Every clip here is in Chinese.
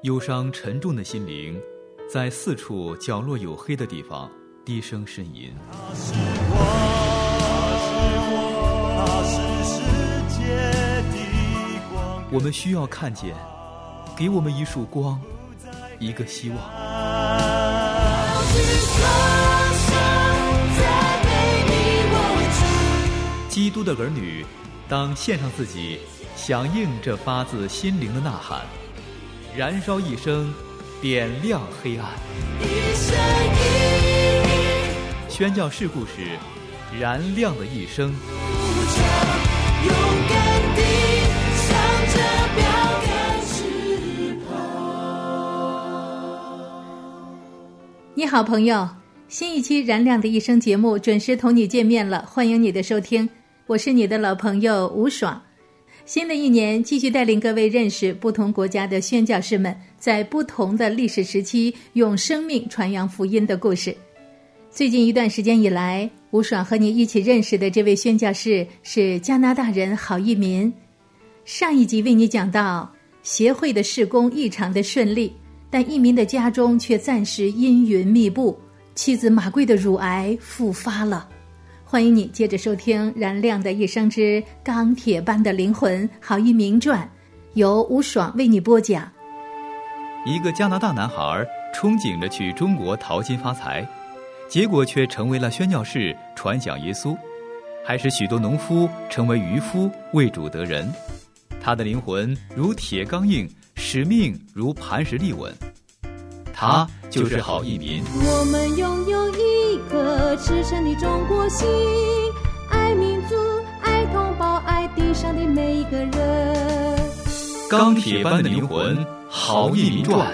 忧伤沉重的心灵在四处角落有黑的地方低声呻吟。 他是我，他是世界的光。 我们需要看见，给我们一束光，一个希望。基督的儿女当献上自己，响应这发自心灵的呐喊，燃烧一生，点亮黑暗。宣教士故事，燃亮的一生。 勇敢地向着标杆直跑。 你好朋友，新一期燃亮的一生节目准时同你见面了，欢迎你的收听，我是你的老朋友吴爽。新的一年继续带领各位认识不同国家的宣教士们在不同的历史时期用生命传扬福音的故事。最近一段时间以来，吴爽和你一起认识的这位宣教士是加拿大人郝一民。上一集为你讲到协会的事工异常的顺利，但一民的家中却暂时阴云密布，妻子马贵的乳癌复发了。欢迎你接着收听燃亮的一生之钢铁般的灵魂郝一民传，由吴爽为你播讲。 一个加拿大男孩憧憬着去中国淘金发财，结果却成为了宣教士，传讲耶稣，还使许多农夫成为渔夫，为主得人。他的灵魂如铁刚硬，使命如磐石立稳。他就是郝一民。 我们拥有一颗赤诚的中国心，爱民族，爱同胞，爱地上的每一个人。 钢铁般的灵魂，郝一民传。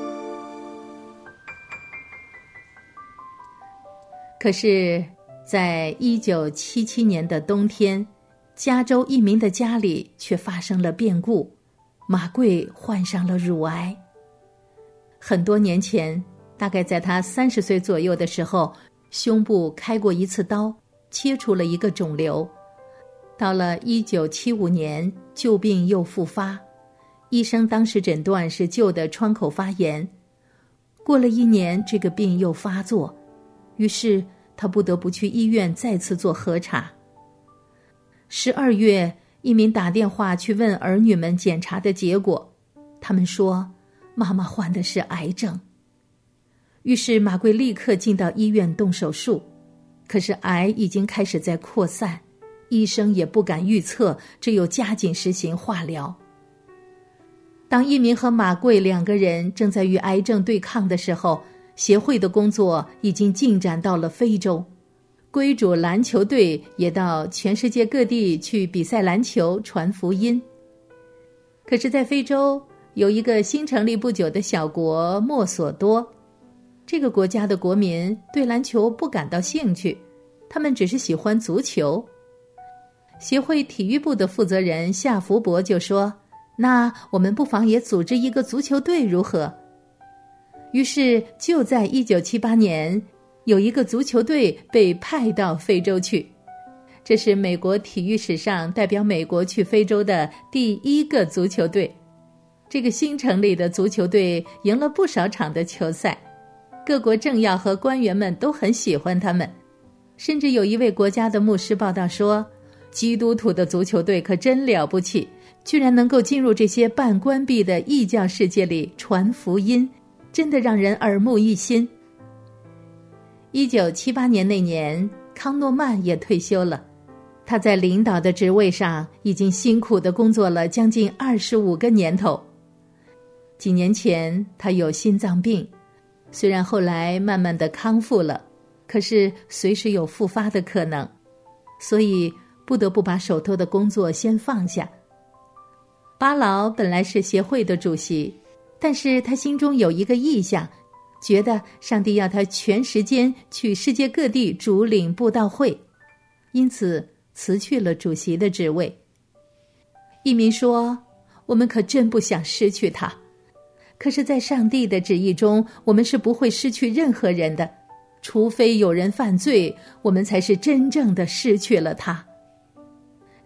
可是在1977年的冬天，加州一民的家里却发生了变故，马贵患上了乳癌。很多年前，大概在他30岁左右的时候，胸部开过一次刀，切除了一个肿瘤。到了1975年，旧病又复发，医生当时诊断是旧的窗口发炎。过了1年，这个病又发作，于是他不得不去医院再次做核查。12月，一民打电话去问儿女们检查的结果，他们说妈妈患的是癌症。于是马贵立刻进到医院动手术，可是癌已经开始在扩散，医生也不敢预测，只有加紧实行化疗。当一民和马贵2个人正在与癌症对抗的时候，协会的工作已经进展到了非洲，归主篮球队也到全世界各地去比赛篮球，传福音。可是在非洲有一个新成立不久的小国墨索多，这个国家的国民对篮球不感到兴趣，他们只是喜欢足球。协会体育部的负责人夏福伯就说，那我们不妨也组织一个足球队如何？于是就在1978年，有一个足球队被派到非洲去。这是美国体育史上代表美国去非洲的第1个足球队。这个新成立的足球队赢了不少场的球赛，各国政要和官员们都很喜欢他们。甚至有一位国家的牧师报道说，基督徒的足球队可真了不起，居然能够进入这些半关闭的异教世界里传福音，真的让人耳目一新。1978年那年，康诺曼也退休了，他在领导的职位上已经辛苦地工作了将近25个年头。几年前他有心脏病，虽然后来慢慢的康复了，可是随时有复发的可能，所以不得不把手头的工作先放下。巴劳本来是协会的主席，但是他心中有一个意向，觉得上帝要他全时间去世界各地主领布道会，因此辞去了主席的职位。一民说，我们可真不想失去他，可是在上帝的旨意中，我们是不会失去任何人的，除非有人犯罪，我们才是真正的失去了他。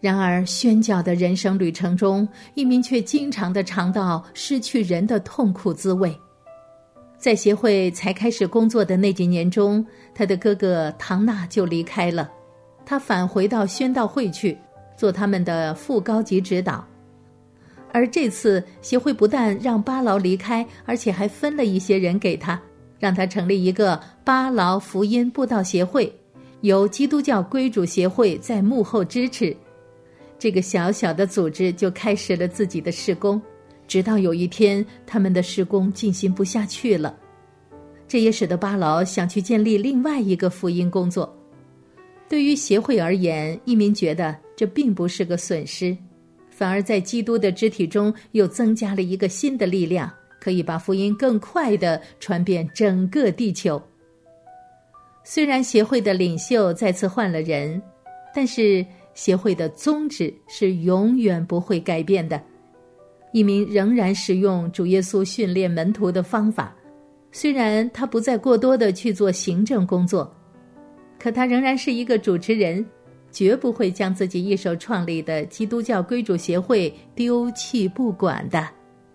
然而宣教的人生旅程中，一鸣却经常地尝到失去人的痛苦滋味。在协会才开始工作的那几年中，他的哥哥唐纳就离开了，他返回到宣道会去，做他们的副高级指导。而这次协会不但让巴劳离开，而且还分了一些人给他，让他成立一个巴劳福音布道协会，由基督教归主协会在幕后支持。这个小小的组织就开始了自己的事工，直到有一天他们的事工进行不下去了。这也使得巴劳想去建立另外一个福音工作。对于协会而言，一鸣觉得这并不是个损失，反而在基督的肢体中又增加了一个新的力量，可以把福音更快地传遍整个地球。虽然协会的领袖再次换了人，但是协会的宗旨是永远不会改变的。一鸣仍然使用主耶稣训练门徒的方法，虽然他不再过多的去做行政工作，可他仍然是一个主持人，绝不会将自己一手创立的基督教归主协会丢弃不管的。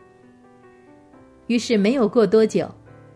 于是没有过多久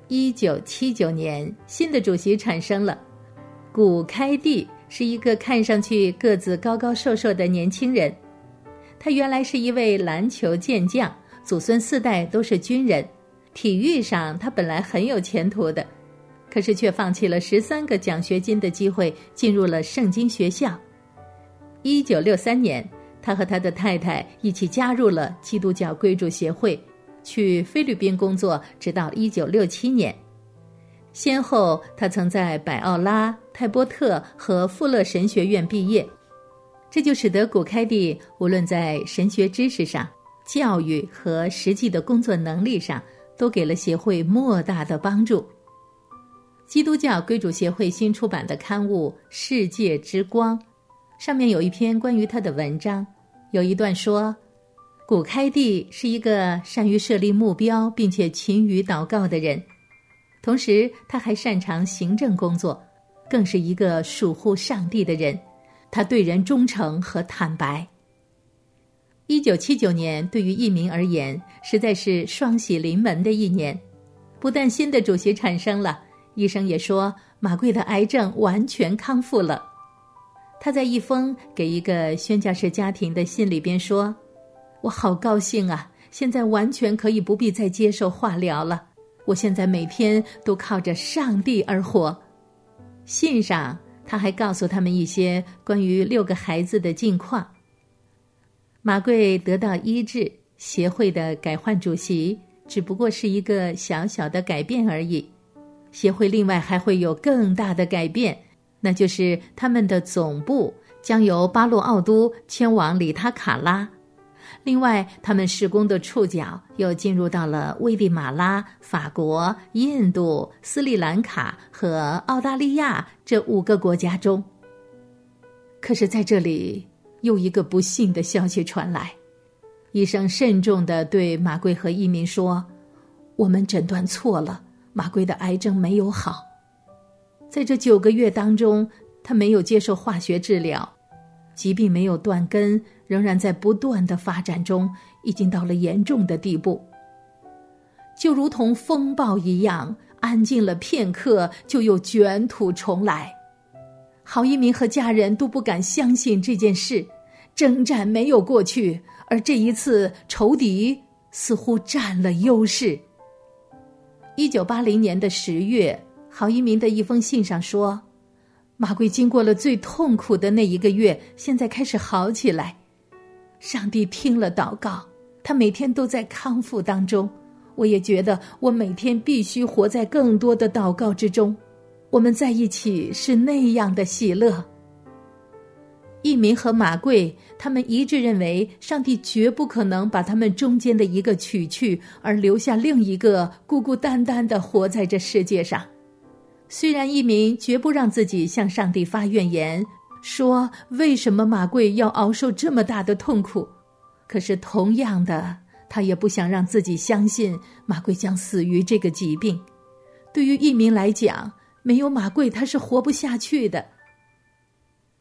，1979年，新的主席产生了。古开蒂是一个看上去个子高高瘦瘦的年轻人，他原来是一位篮球健将，祖孙4代都是军人，体育上他本来很有前途的，可是却放弃了13个奖学金的机会，进入了圣经学校。1963年，他和他的太太一起加入了基督教归主协会，去菲律宾工作，直到1967年。先后他曾在百奥拉、泰波特和富勒神学院毕业，这就使得古开蒂无论在神学知识上、教育和实际的工作能力上，都给了协会莫大的帮助。基督教归主协会新出版的刊物《世界之光》上面有一篇关于他的文章，有一段说，古开蒂是一个善于设立目标并且勤于祷告的人，同时他还擅长行政工作，更是一个属乎上帝的人，他对人忠诚和坦白。1979年对于一鸣而言实在是双喜临门的一年，不但新的主席产生了，医生也说马贵的癌症完全康复了。他在一封给一个宣教士家庭的信里边说，我好高兴啊，现在完全可以不必再接受化疗了，我现在每天都靠着上帝而活。信上他还告诉他们一些关于6个孩子的近况。马贵得到医治，协会的改换主席只不过是一个小小的改变而已。协会另外还会有更大的改变，那就是他们的总部将由巴洛奥都迁往里塔卡拉。另外他们事工的触角又进入到了危地马拉、法国、印度、斯里兰卡和澳大利亚这5个国家中。可是在这里又一个不幸的消息传来，医生慎重地对马贵和一鸣说，我们诊断错了，马贵的癌症没有好。在这9个月当中，他没有接受化学治疗，疾病没有断根，仍然在不断的发展中，已经到了严重的地步。就如同风暴一样，安静了片刻，就又卷土重来。郝一鸣和家人都不敢相信这件事，征战没有过去，而这一次仇敌似乎占了优势。1980年的10月，郝一鸣的一封信上说，马贵经过了最痛苦的那1个月，现在开始好起来。上帝听了祷告，他每天都在康复当中。我也觉得我每天必须活在更多的祷告之中。我们在一起是那样的喜乐。一鸣和马贵他们一致认为，上帝绝不可能把他们中间的一个取去，而留下另一个孤孤单单地活在这世界上。虽然一鸣绝不让自己向上帝发怨言，说为什么马贵要熬受这么大的痛苦，可是同样的，他也不想让自己相信马贵将死于这个疾病。对于一鸣来讲，没有马贵他是活不下去的。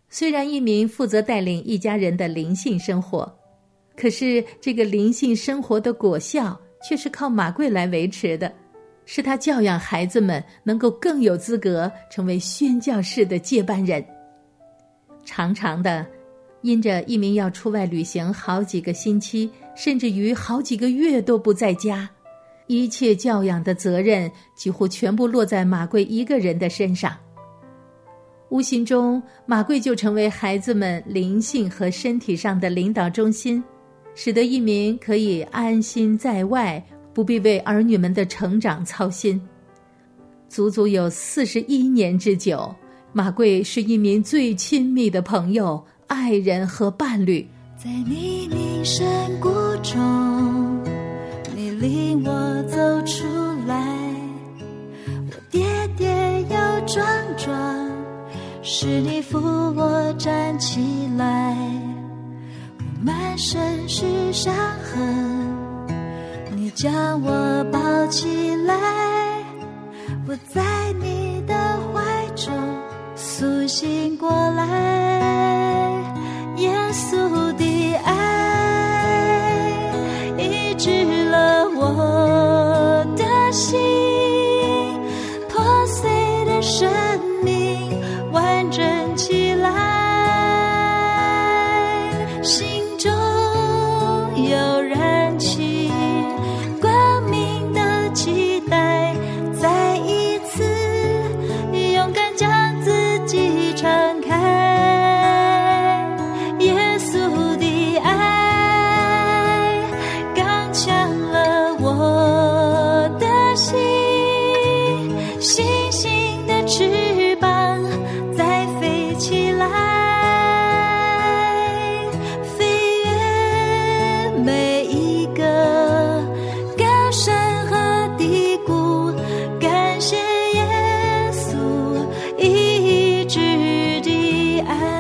虽然一鸣负责带领一家人的灵性生活，可是这个灵性生活的果效却是靠马贵来维持的，是他教养孩子们能够更有资格成为宣教士的接班人。常常的，因着一鸣要出外旅行好几个星期，甚至于好几个月都不在家，一切教养的责任几乎全部落在马贵一个人的身上。无形中，马贵就成为孩子们灵性和身体上的领导中心，使得一鸣可以安心在外，不必为儿女们的成长操心。足足有41年之久，马贵是一鸣最亲密的朋友、爱人和伴侣。 在泥泞山谷中，你领我走出来，我跌跌又撞撞，是你扶我站起来。我满身是伤痕，你将我抱起来，我在你的怀中苏醒过来。耶稣的爱医治了我的心，破碎的生命完整起来，心中有燃起光明的期待，再一次勇敢将自己敞开。耶稣的爱刚强了我的心，星星的翅膀再飞起来，飞越每一个高山和低谷，感谢耶稣医治的爱。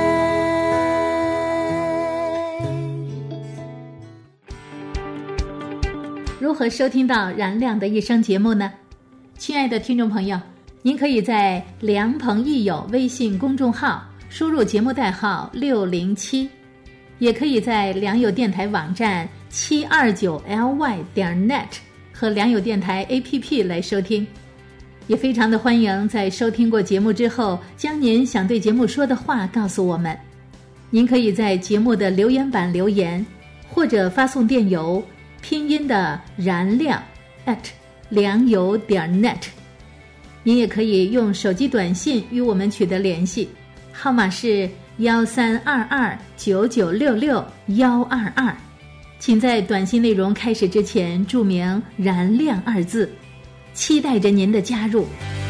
如何收听到燃亮的一生节目呢？亲爱的听众朋友，您可以在良朋益友微信公众号输入节目代号607，也可以在良友电台网站729ly.net 和良友电台 APP 来收听。也非常的欢迎在收听过节目之后，将您想对节目说的话告诉我们。您可以在节目的留言板留言，或者发送电邮，拼音的燃亮良友.net。您也可以用手机短信与我们取得联系，号码是132299662122。请在短信内容开始之前注明燃亮2字，期待着您的加入。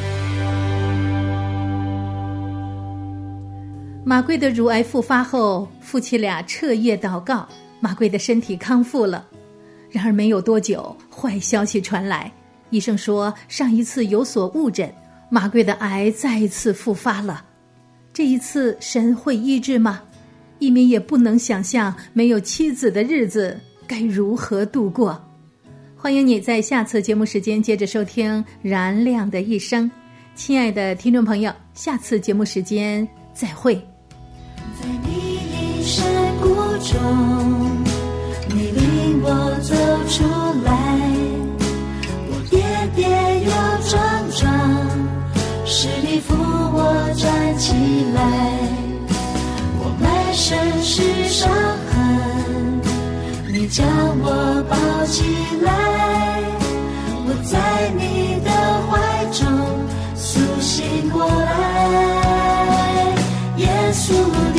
马贵的乳癌复发后，夫妻俩彻夜祷告，马贵的身体康复了。然而没有多久，坏消息传来，医生说上一次有所误诊，马贵的癌再一次复发了。这一次神会医治吗？一鸣也不能想象没有妻子的日子该如何度过。欢迎你在下次节目时间接着收听燃亮的一生。亲爱的听众朋友，下次节目时间再会。 在泥泞山谷中，你领我走出来，我跌跌又撞撞，是你扶我站起来。我满身是伤痕，你将我抱起来，我在你的怀中苏醒过来。耶稣